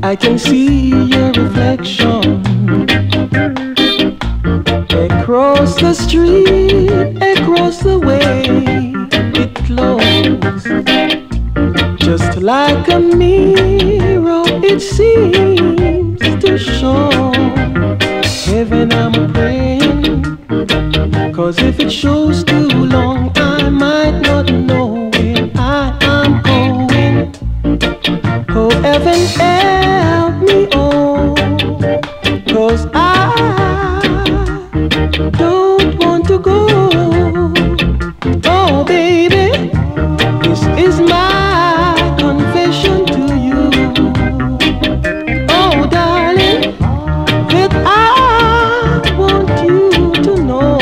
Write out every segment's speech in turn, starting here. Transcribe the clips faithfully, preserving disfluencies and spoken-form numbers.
I can see your reflection across the street, across the way. It glows just like a mirror. It seems to show heaven. I'm praying, 'cause if it shows too long, I might not know where I am going. Oh, heaven, help me, oh, 'cause I don't want to go. Oh, baby, this is my confession to you. Oh, darling, that I want you to know.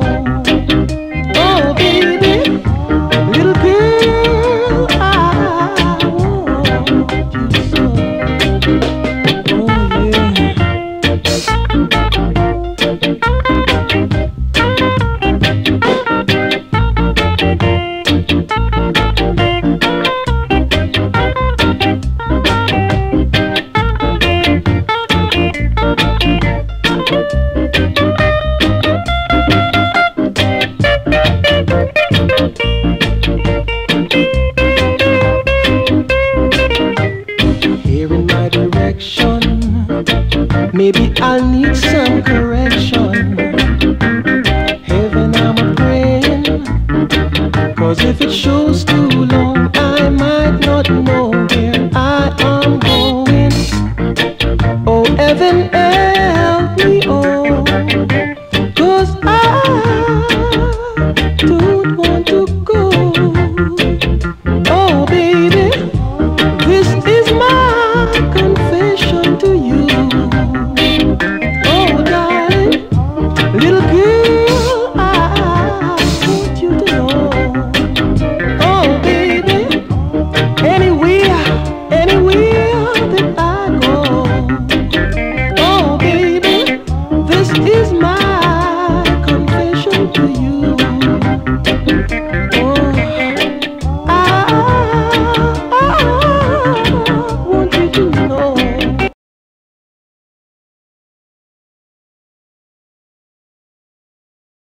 Oh, baby, little girl, I want you so. Oh, yeah. Here in my direction, maybe I'll need some